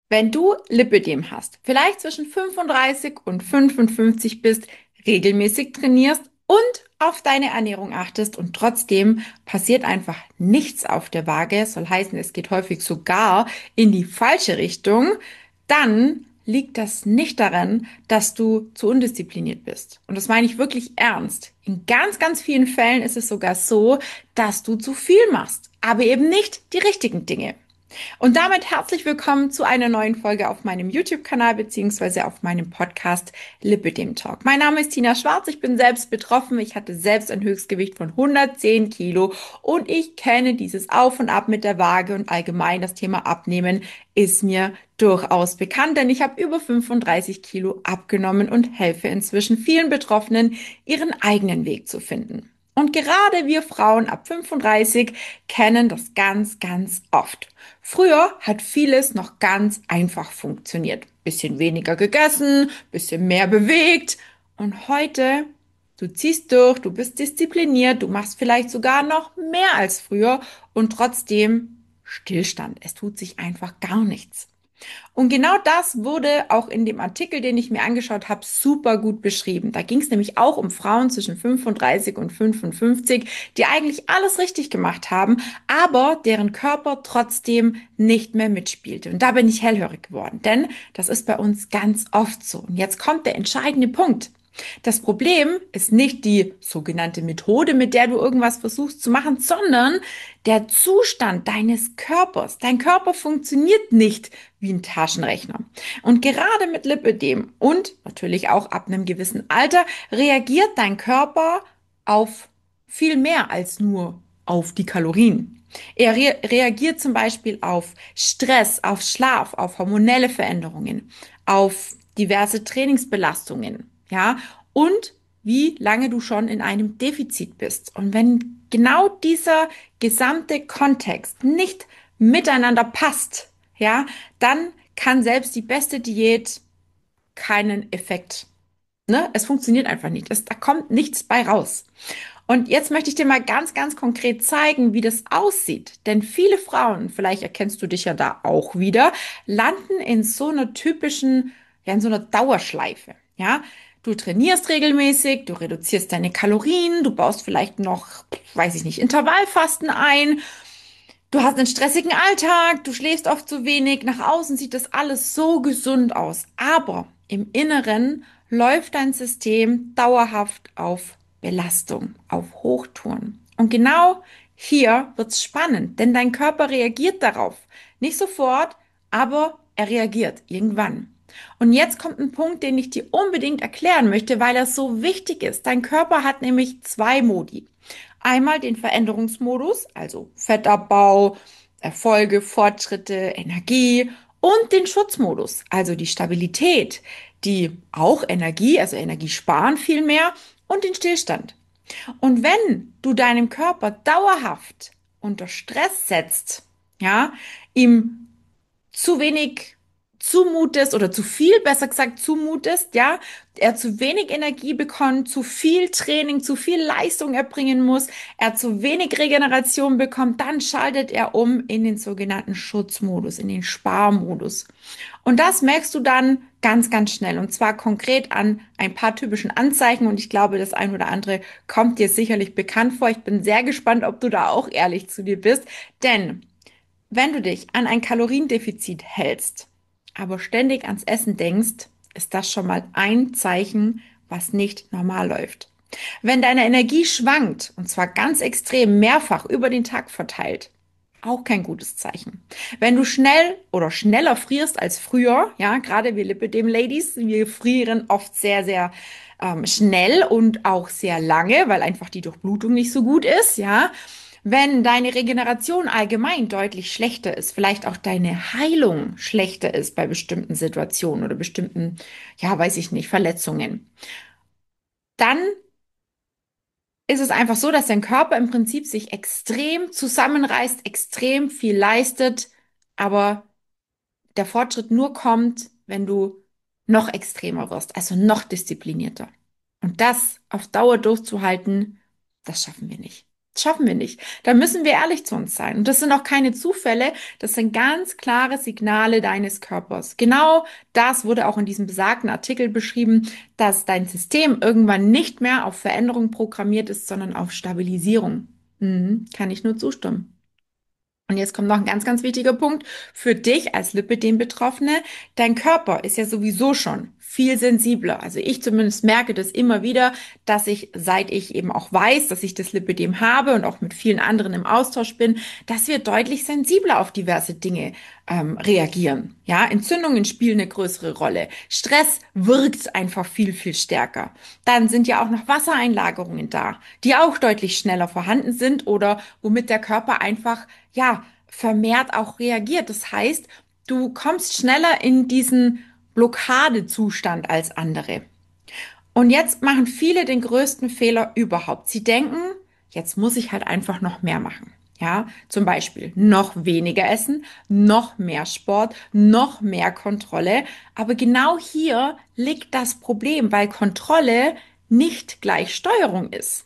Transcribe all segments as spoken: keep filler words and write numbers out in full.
Wenn du Lipödem hast, vielleicht zwischen fünfunddreißig und fünfundfünfzig bist, regelmäßig trainierst und auf deine Ernährung achtest und trotzdem passiert einfach nichts auf der Waage, soll heißen, es geht häufig sogar in die falsche Richtung, dann liegt das nicht daran, dass du zu undiszipliniert bist. Und das meine ich wirklich ernst. In ganz, ganz vielen Fällen ist es sogar so, dass du zu viel machst, aber eben nicht die richtigen Dinge. Und damit herzlich willkommen zu einer neuen Folge auf meinem YouTube-Kanal beziehungsweise auf meinem Podcast Lipödem Talk. Mein Name ist Tina Schwarz, ich bin selbst betroffen, ich hatte selbst ein Höchstgewicht von hundertzehn Kilo und ich kenne dieses Auf und Ab mit der Waage und allgemein das Thema Abnehmen ist mir durchaus bekannt, denn ich habe über fünfunddreißig Kilo abgenommen und helfe inzwischen vielen Betroffenen, ihren eigenen Weg zu finden. Und gerade wir Frauen ab fünfunddreißig kennen das ganz, ganz oft. Früher hat vieles noch ganz einfach funktioniert. Bisschen weniger gegessen, bisschen mehr bewegt. Und heute, du ziehst durch, du bist diszipliniert, du machst vielleicht sogar noch mehr als früher und trotzdem Stillstand. Es tut sich einfach gar nichts. Und genau das wurde auch in dem Artikel, den ich mir angeschaut habe, super gut beschrieben. Da ging es nämlich auch um Frauen zwischen fünfunddreißig und fünfundfünfzig, die eigentlich alles richtig gemacht haben, aber deren Körper trotzdem nicht mehr mitspielte. Und da bin ich hellhörig geworden, denn das ist bei uns ganz oft so. Und jetzt kommt der entscheidende Punkt. Das Problem ist nicht die sogenannte Methode, mit der du irgendwas versuchst zu machen, sondern der Zustand deines Körpers. Dein Körper funktioniert nicht wie ein Taschenrechner. Und gerade mit Lipödem und natürlich auch ab einem gewissen Alter reagiert dein Körper auf viel mehr als nur auf die Kalorien. Er re reagiert zum Beispiel auf Stress, auf Schlaf, auf hormonelle Veränderungen, auf diverse Trainingsbelastungen, ja, und wie lange du schon in einem Defizit bist. Und wenn genau dieser gesamte Kontext nicht miteinander passt, ja, dann kann selbst die beste Diät keinen Effekt. Ne? Es funktioniert einfach nicht. Es, da kommt nichts bei raus. Und jetzt möchte ich dir mal ganz, ganz konkret zeigen, wie das aussieht. Denn viele Frauen, vielleicht erkennst du dich ja da auch wieder, landen in so einer typischen, ja, in so einer Dauerschleife. Ja, du trainierst regelmäßig, du reduzierst deine Kalorien, du baust vielleicht noch, weiß ich nicht, Intervallfasten ein. Du hast einen stressigen Alltag, du schläfst oft zu wenig, nach außen sieht das alles so gesund aus, aber im Inneren läuft dein System dauerhaft auf Belastung, auf Hochtouren. Und genau hier wird's spannend, denn dein Körper reagiert darauf. Nicht sofort, aber er reagiert irgendwann. Und jetzt kommt ein Punkt, den ich dir unbedingt erklären möchte, weil er so wichtig ist. Dein Körper hat nämlich zwei Modi. Einmal den Veränderungsmodus, also Fettabbau, Erfolge, Fortschritte, Energie und den Schutzmodus, also die Stabilität, die auch Energie, also Energie sparen vielmehr und den Stillstand. Und wenn du deinem Körper dauerhaft unter Stress setzt, ja, ihm zu wenig zumutest oder zu viel, besser gesagt, zumutest, ja, er zu wenig Energie bekommt, zu viel Training, zu viel Leistung erbringen muss, er zu wenig Regeneration bekommt, dann schaltet er um in den sogenannten Schutzmodus, in den Sparmodus. Und das merkst du dann ganz, ganz schnell und zwar konkret an ein paar typischen Anzeichen und ich glaube, das ein oder andere kommt dir sicherlich bekannt vor. Ich bin sehr gespannt, ob du da auch ehrlich zu dir bist, denn wenn du dich an ein Kaloriendefizit hältst, aber ständig ans Essen denkst, ist das schon mal ein Zeichen, was nicht normal läuft. Wenn deine Energie schwankt, und zwar ganz extrem mehrfach über den Tag verteilt, auch kein gutes Zeichen. Wenn du schnell oder schneller frierst als früher, ja, gerade wir Lipödem-Ladies, wir frieren oft sehr, sehr ähm, schnell und auch sehr lange, weil einfach die Durchblutung nicht so gut ist, ja. Wenn deine Regeneration allgemein deutlich schlechter ist, vielleicht auch deine Heilung schlechter ist bei bestimmten Situationen oder bestimmten, ja, weiß ich nicht, Verletzungen, dann ist es einfach so, dass dein Körper im Prinzip sich extrem zusammenreißt, extrem viel leistet, aber der Fortschritt nur kommt, wenn du noch extremer wirst, also noch disziplinierter. Und das auf Dauer durchzuhalten, das schaffen wir nicht. Das schaffen wir nicht. Da müssen wir ehrlich zu uns sein. Und das sind auch keine Zufälle, das sind ganz klare Signale deines Körpers. Genau das wurde auch in diesem besagten Artikel beschrieben, dass dein System irgendwann nicht mehr auf Veränderung programmiert ist, sondern auf Stabilisierung. Mhm, kann ich nur zustimmen. Und jetzt kommt noch ein ganz, ganz wichtiger Punkt für dich als Lipödem-Betroffene. Dein Körper ist ja sowieso schon viel sensibler. Also ich zumindest merke das immer wieder, dass ich, seit ich eben auch weiß, dass ich das Lipödem habe und auch mit vielen anderen im Austausch bin, dass wir deutlich sensibler auf diverse Dinge ähm, reagieren. Ja, Entzündungen spielen eine größere Rolle. Stress wirkt einfach viel, viel stärker. Dann sind ja auch noch Wassereinlagerungen da, die auch deutlich schneller vorhanden sind oder womit der Körper einfach ja, vermehrt auch reagiert. Das heißt, du kommst schneller in diesen Blockadezustand als andere. Und jetzt machen viele den größten Fehler überhaupt. Sie denken, jetzt muss ich halt einfach noch mehr machen. Ja, zum Beispiel noch weniger essen, noch mehr Sport, noch mehr Kontrolle. Aber genau hier liegt das Problem, weil Kontrolle nicht gleich Steuerung ist.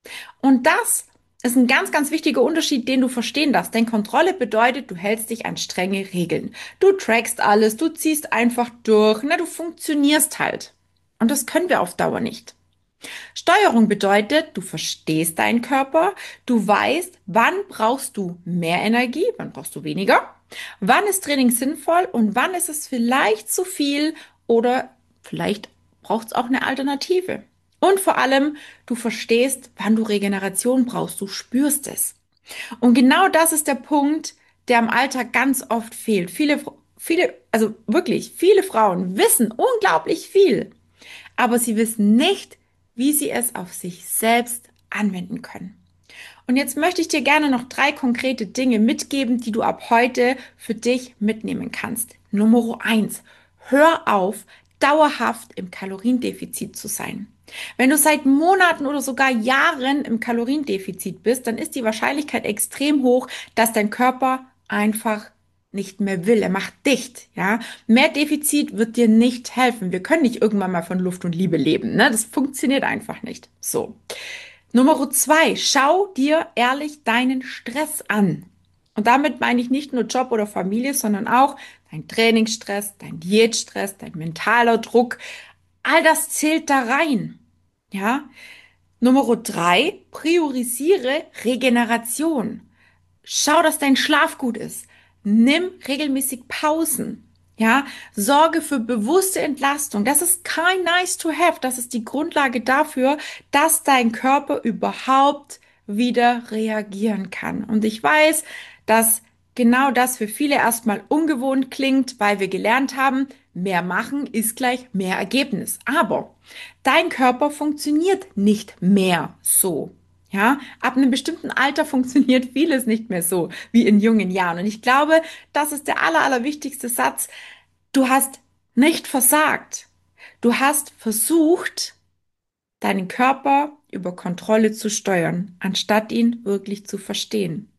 Und das ist ein ganz, ganz wichtiger Unterschied, den du verstehen darfst. Denn Kontrolle bedeutet, du hältst dich an strenge Regeln. Du trackst alles, du ziehst einfach durch, na, du funktionierst halt. Und das können wir auf Dauer nicht. Steuerung bedeutet, du verstehst deinen Körper, du weißt, wann brauchst du mehr Energie, wann brauchst du weniger, wann ist Training sinnvoll und wann ist es vielleicht zu viel oder vielleicht braucht es auch eine Alternative. Und vor allem, du verstehst, wann du Regeneration brauchst, du spürst es. Und genau das ist der Punkt, der im Alltag ganz oft fehlt. Viele, viele, also wirklich, viele Frauen wissen unglaublich viel, aber sie wissen nicht, wie sie es auf sich selbst anwenden können. Und jetzt möchte ich dir gerne noch drei konkrete Dinge mitgeben, die du ab heute für dich mitnehmen kannst. Nummer eins: Hör auf, dauerhaft im Kaloriendefizit zu sein. Wenn du seit Monaten oder sogar Jahren im Kaloriendefizit bist, dann ist die Wahrscheinlichkeit extrem hoch, dass dein Körper einfach nicht mehr will. Er macht dicht, ja. Mehr Defizit wird dir nicht helfen. Wir können nicht irgendwann mal von Luft und Liebe leben, ne? Das funktioniert einfach nicht. So. Nummer zwei, schau dir ehrlich deinen Stress an. Und damit meine ich nicht nur Job oder Familie, sondern auch dein Trainingsstress, dein Diätstress, dein mentaler Druck. All das zählt da rein. Ja. Nummer drei, priorisiere Regeneration. Schau, dass dein Schlaf gut ist. Nimm regelmäßig Pausen. Ja, sorge für bewusste Entlastung. Das ist kein nice to have. Das ist die Grundlage dafür, dass dein Körper überhaupt wieder reagieren kann. Und ich weiß, dass genau das für viele erstmal ungewohnt klingt, weil wir gelernt haben, mehr machen ist gleich mehr Ergebnis. Aber dein Körper funktioniert nicht mehr so. Ja, ab einem bestimmten Alter funktioniert vieles nicht mehr so wie in jungen Jahren. Und ich glaube, das ist der aller, allerwichtigste Satz. Du hast nicht versagt. Du hast versucht, deinen Körper über Kontrolle zu steuern, anstatt ihn wirklich zu verstehen.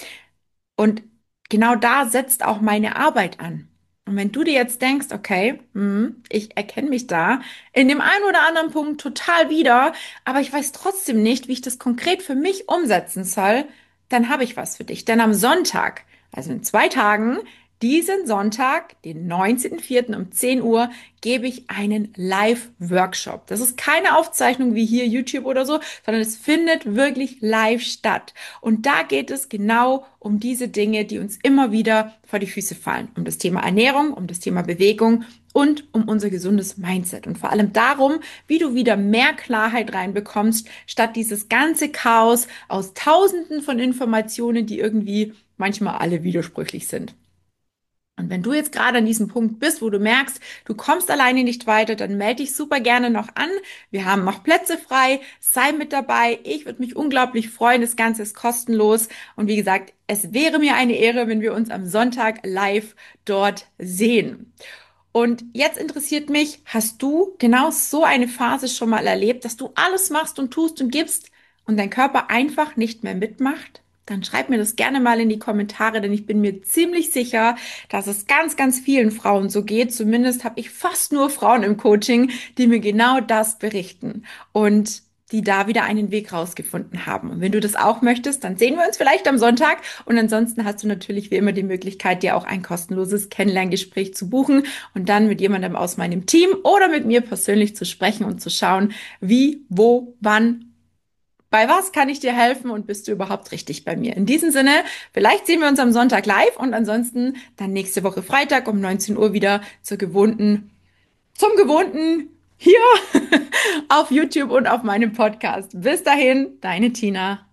Und genau da setzt auch meine Arbeit an. Und wenn du dir jetzt denkst, okay, hm, ich erkenne mich da in dem einen oder anderen Punkt total wieder, aber ich weiß trotzdem nicht, wie ich das konkret für mich umsetzen soll, dann habe ich was für dich. Denn am Sonntag, also in zwei Tagen, diesen Sonntag, den neunzehnten vierten um zehn Uhr, gebe ich einen Live-Workshop. Das ist keine Aufzeichnung wie hier YouTube oder so, sondern es findet wirklich live statt. Und da geht es genau um diese Dinge, die uns immer wieder vor die Füße fallen. Um das Thema Ernährung, um das Thema Bewegung und um unser gesundes Mindset. Und vor allem darum, wie du wieder mehr Klarheit reinbekommst, statt dieses ganze Chaos aus Tausenden von Informationen, die irgendwie manchmal alle widersprüchlich sind. Und wenn du jetzt gerade an diesem Punkt bist, wo du merkst, du kommst alleine nicht weiter, dann melde dich super gerne noch an. Wir haben noch Plätze frei. Sei mit dabei. Ich würde mich unglaublich freuen. Das Ganze ist kostenlos. Und wie gesagt, es wäre mir eine Ehre, wenn wir uns am Sonntag live dort sehen. Und jetzt interessiert mich, hast du genau so eine Phase schon mal erlebt, dass du alles machst und tust und gibst und dein Körper einfach nicht mehr mitmacht? Dann schreib mir das gerne mal in die Kommentare, denn ich bin mir ziemlich sicher, dass es ganz, ganz vielen Frauen so geht. Zumindest habe ich fast nur Frauen im Coaching, die mir genau das berichten. Und die da wieder einen Weg rausgefunden haben. Und wenn du das auch möchtest, dann sehen wir uns vielleicht am Sonntag. Und ansonsten hast du natürlich wie immer die Möglichkeit, dir auch ein kostenloses Kennenlerngespräch zu buchen und dann mit jemandem aus meinem Team oder mit mir persönlich zu sprechen und zu schauen, wie, wo, wann, bei was kann ich dir helfen und bist du überhaupt richtig bei mir? In diesem Sinne, vielleicht sehen wir uns am Sonntag live und ansonsten dann nächste Woche Freitag um neunzehn Uhr wieder zur gewohnten, zum gewohnten hier auf YouTube und auf meinem Podcast. Bis dahin, deine Tina.